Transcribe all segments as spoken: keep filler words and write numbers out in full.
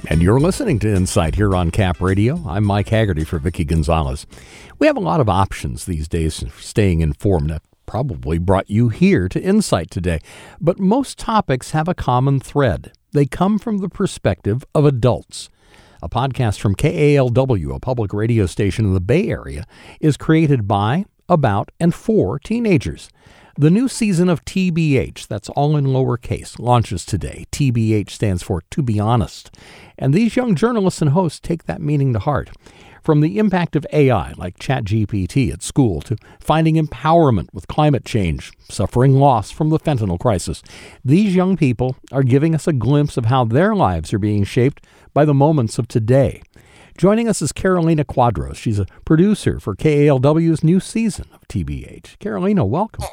And you're listening to Insight here on Cap Radio. I'm Mike Haggerty for Vicky Gonzalez. We have a lot of options these days for staying informed. That probably brought you here to Insight today. But most topics have a common thread. They come from the perspective of adults. A podcast from K A L W, a public radio station in the Bay Area, is created by, about, and for teenagers. The new season of T B H, that's all in lowercase, launches today. T B H stands for To Be Honest. And these young journalists and hosts take that meaning to heart. From the impact of A I, like ChatGPT at school, to finding empowerment with climate change, suffering loss from the fentanyl crisis, these young people are giving us a glimpse of how their lives are being shaped by the moments of today. Joining us is Carolina Quadros. She's a producer for K A L W's new season of T B H. Carolina, welcome.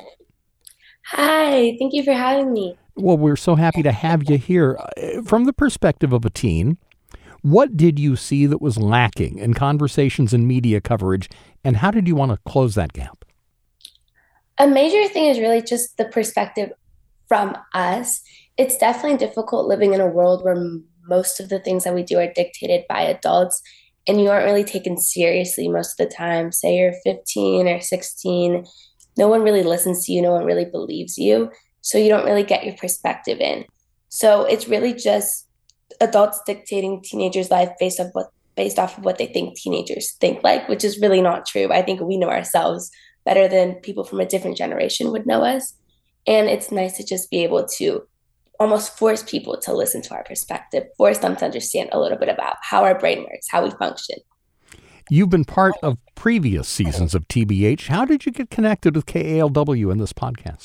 Hi, thank you for having me. Well, we're so happy to have you here. From the perspective of a teen, what did you see that was lacking in conversations and media coverage, and how did you want to close that gap? A major thing is really just the perspective from us. It's definitely difficult living in a world where most of the things that we do are dictated by adults, and you aren't really taken seriously most of the time. Say you're fifteen or sixteen, no one really listens to you, no one really believes you, so you don't really get your perspective in. So it's really just adults dictating teenagers' life based off what based off of what they think teenagers think like, which is really not true. I think we know ourselves better than people from a different generation would know us. And it's nice to just be able to almost force people to listen to our perspective, force them to understand a little bit about how our brain works, how we function. You've been part of previous seasons of T B H. How did you get connected with K A L W in this podcast?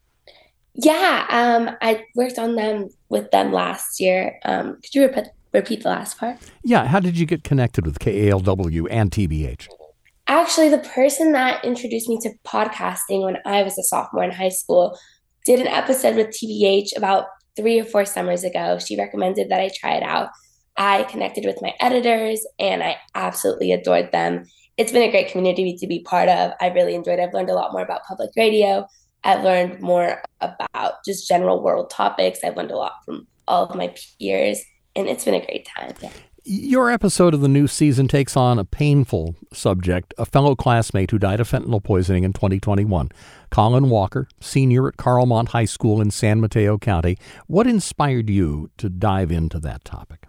Yeah, um, I worked on them with them last year. Um, could you repeat, repeat the last part? Yeah, how did you get connected with K A L W and T B H? Actually, the person that introduced me to podcasting when I was a sophomore in high school did an episode with T B H about three or four summers ago. She recommended that I try it out. I connected with my editors, and I absolutely adored them. It's been a great community to be part of. I really enjoyed it. I've learned a lot more about public radio. I've learned more about just general world topics. I've learned a lot from all of my peers, and it's been a great time. Yeah. Your episode of the new season takes on a painful subject, a fellow classmate who died of fentanyl poisoning in twenty twenty-one. Colin Walker, senior at Carlmont High School in San Mateo County. What inspired you to dive into that topic?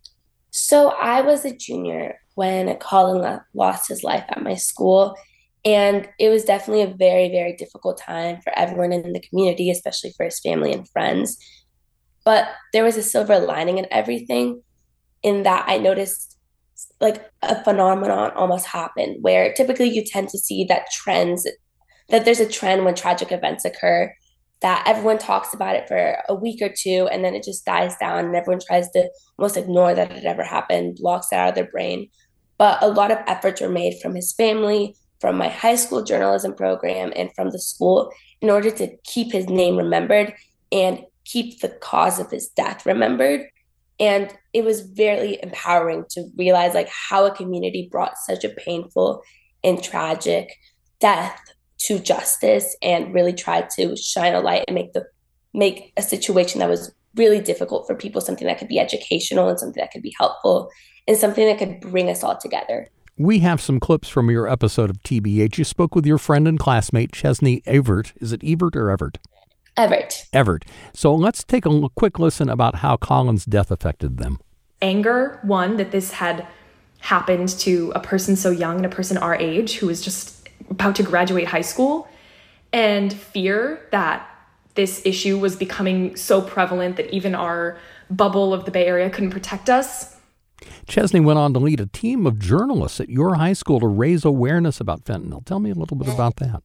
So I was a junior when Colin lost his life at my school, and it was definitely a very, very difficult time for everyone in the community, especially for his family and friends. But there was a silver lining in everything, in that I noticed like a phenomenon almost happen where typically you tend to see that trends, that there's a trend when tragic events occur, that everyone talks about it for a week or two, and then it just dies down and everyone tries to almost ignore that it ever happened, blocks it out of their brain. But a lot of efforts were made from his family, from my high school journalism program, and from the school in order to keep his name remembered and keep the cause of his death remembered. And it was very empowering to realize like how a community brought such a painful and tragic death to justice and really tried to shine a light and make the make a situation that was really difficult for people something that could be educational and something that could be helpful and something that could bring us all together. We have some clips from your episode of T B H. You spoke with your friend and classmate, Chesney Evert. Is it Evert or Everett? Everett. Everett. So let's take a quick listen about how Colin's death affected them. Anger, one, that this had happened to a person so young and a person our age who was just about to graduate high school, and fear that this issue was becoming so prevalent that even our bubble of the Bay Area couldn't protect us. Chesney went on to lead a team of journalists at your high school to raise awareness about fentanyl. Tell me a little bit about that.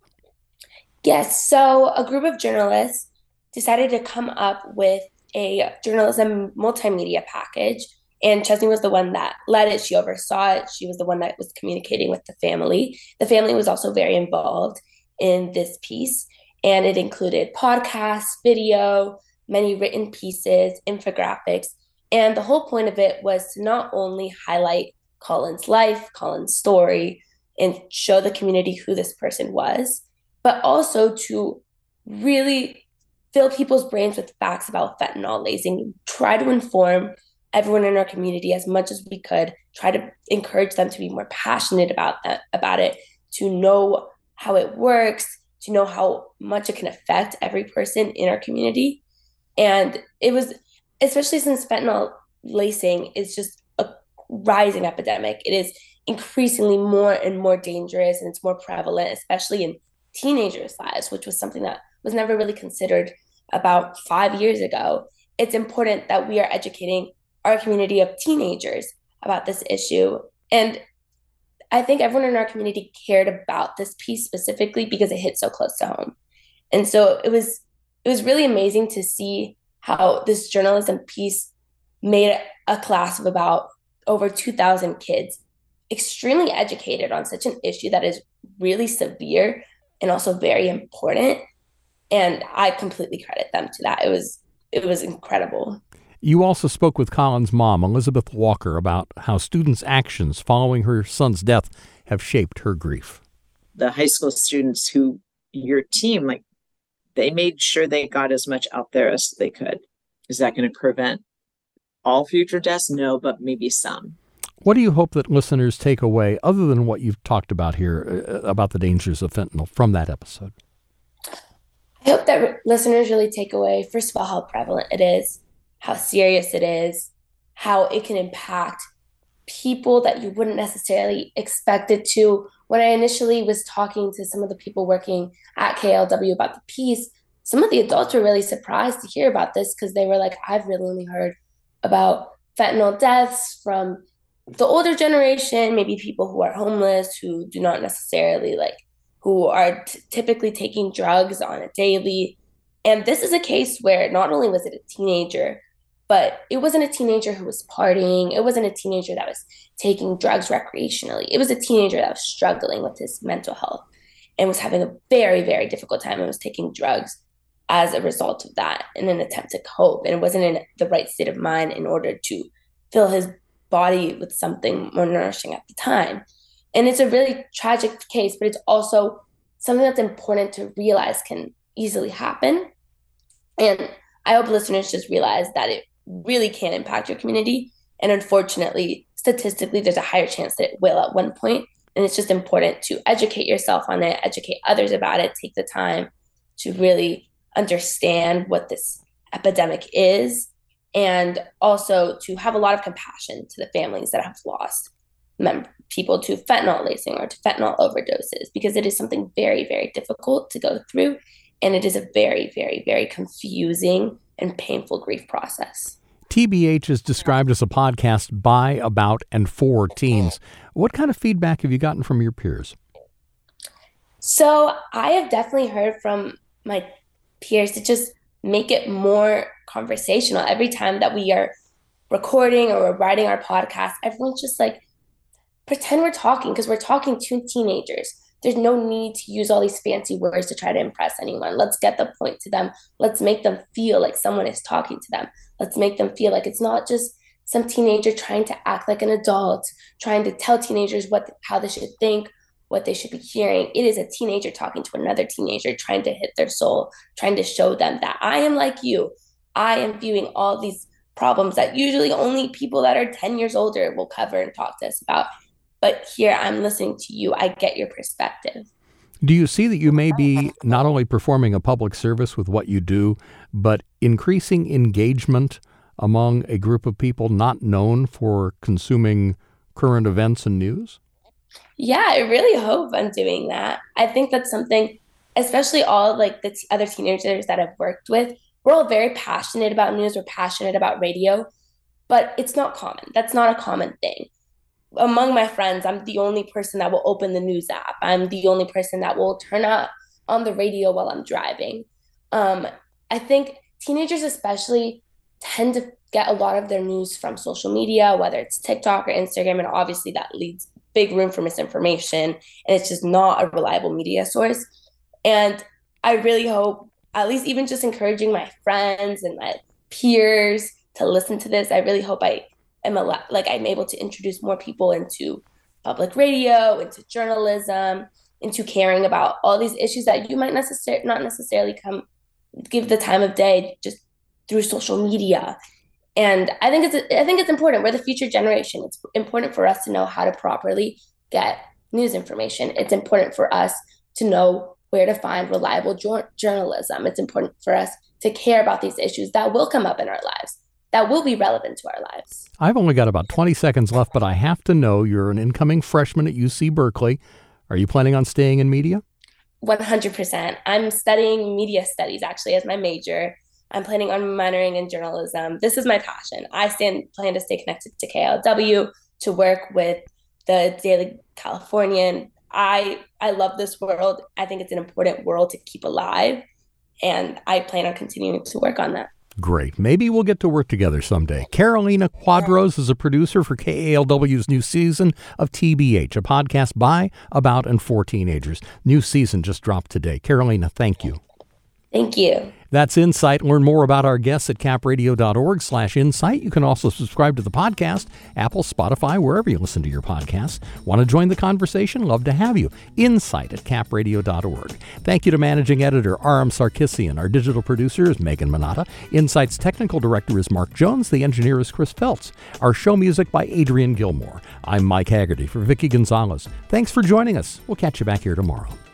Yes, so a group of journalists decided to come up with a journalism multimedia package, and Chesney was the one that led it. She oversaw it. She was the one that was communicating with the family. The family was also very involved in this piece, and it included podcasts, video, many written pieces, infographics, and the whole point of it was to not only highlight Colin's life, Colin's story, and show the community who this person was, but also to really fill people's brains with facts about fentanyl lazing, try to inform everyone in our community as much as we could, try to encourage them to be more passionate about that, about it, to know how it works, to know how much it can affect every person in our community. And it was, especially since fentanyl lacing is just a rising epidemic, it is increasingly more and more dangerous, and it's more prevalent, especially in teenagers' lives, which was something that was never really considered about five years ago. It's important that we are educating our community of teenagers about this issue. And I think everyone in our community cared about this piece specifically because it hit so close to home. And so it was it was really amazing to see how this journalism piece made a class of about over two thousand kids extremely educated on such an issue that is really severe and also very important. And I completely credit them to that. It was it was incredible. You also spoke with Colin's mom, Elizabeth Walker, about how students' actions following her son's death have shaped her grief. The high school students who, your team, like, they made sure they got as much out there as they could. Is that going to prevent all future deaths? No, but maybe some. What do you hope that listeners take away, other than what you've talked about here, uh, about the dangers of fentanyl from that episode? I hope that listeners really take away, first of all, how prevalent it is, how serious it is, how it can impact people that you wouldn't necessarily expect it to. When I initially was talking to some of the people working at K L W about the piece, some of the adults were really surprised to hear about this because they were like, I've really only heard about fentanyl deaths from the older generation, maybe people who are homeless, who do not necessarily like, who are t- typically taking drugs on a daily. And this is a case where not only was it a teenager, but it wasn't a teenager who was partying. It wasn't a teenager that was taking drugs recreationally. It was a teenager that was struggling with his mental health and was having a very, very difficult time and was taking drugs as a result of that in an attempt to cope. And it wasn't in the right state of mind in order to fill his body with something more nourishing at the time. And it's a really tragic case, but it's also something that's important to realize can easily happen. And I hope listeners just realize that it really can impact your community. And unfortunately, statistically, there's a higher chance that it will at one point. And it's just important to educate yourself on it, educate others about it, take the time to really understand what this epidemic is, and also to have a lot of compassion to the families that have lost mem- people to fentanyl lacing or to fentanyl overdoses, because it is something very, very difficult to go through. And it is a very, very, very confusing and painful grief process. T B H is described as a podcast by, about, and for teens. What kind of feedback have you gotten from your peers? So I have definitely heard from my peers to just make it more conversational. Every time that we are recording or we're writing our podcast, everyone's just like, pretend we're talking, because we're talking to teenagers. There's no need to use all these fancy words to try to impress anyone. Let's get the point to them. Let's make them feel like someone is talking to them. Let's make them feel like it's not just some teenager trying to act like an adult, trying to tell teenagers what how they should think, what they should be hearing. It is a teenager talking to another teenager, trying to hit their soul, trying to show them that I am like you. I am viewing all these problems that usually only people that are ten years older will cover and talk to us about. But here I'm listening to you. I get your perspective. Do you see that you may be not only performing a public service with what you do, but increasing engagement among a group of people not known for consuming current events and news? Yeah, I really hope I'm doing that. I think that's something, especially all like the t- other teenagers that I've worked with, we're all very passionate about news. We're passionate about radio, but it's not common. That's not a common thing. Among my friends, I'm the only person that will open the news app. I'm the only person that will turn up on the radio while I'm driving. Um, I think teenagers especially tend to get a lot of their news from social media, whether it's TikTok or Instagram, and obviously that leaves big room for misinformation, and it's just not a reliable media source. And I really hope, at least even just encouraging my friends and my peers to listen to this, I really hope I am a like I'm able to introduce more people into public radio, into journalism, into caring about all these issues that you might necessar- not necessarily come give the time of day just through social media. And I think it's I think it's important. We're the future generation. It's important for us to know how to properly get news information. It's important for us to know where to find reliable jor- journalism. It's important for us to care about these issues that will come up in our lives, that will be relevant to our lives. I've only got about twenty seconds left, but I have to know, you're an incoming freshman at U C Berkeley. Are you planning on staying in media? one hundred percent. I'm studying media studies, actually, as my major. I'm planning on minoring in journalism. This is my passion. I stand, plan to stay connected to K L W, to work with the Daily Californian. I I love this world. I think it's an important world to keep alive, and I plan on continuing to work on that. Great. Maybe we'll get to work together someday. Carolina Quadros is a producer for K A L W's new season of T B H, a podcast by, about, and for teenagers. New season just dropped today. Carolina, thank you. Thank you. That's Insight. Learn more about our guests at capradio.org slash insight. You can also subscribe to the podcast, Apple, Spotify, wherever you listen to your podcasts. Want to join the conversation? Love to have you. Insight at capradio dot org. Thank you to Managing Editor Aram Sarkissian. Our digital producer is Megan Manata. Insight's technical director is Mark Jones. The engineer is Chris Feltz. Our show music by Adrian Gilmore. I'm Mike Haggerty for Vicki Gonzalez. Thanks for joining us. We'll catch you back here tomorrow.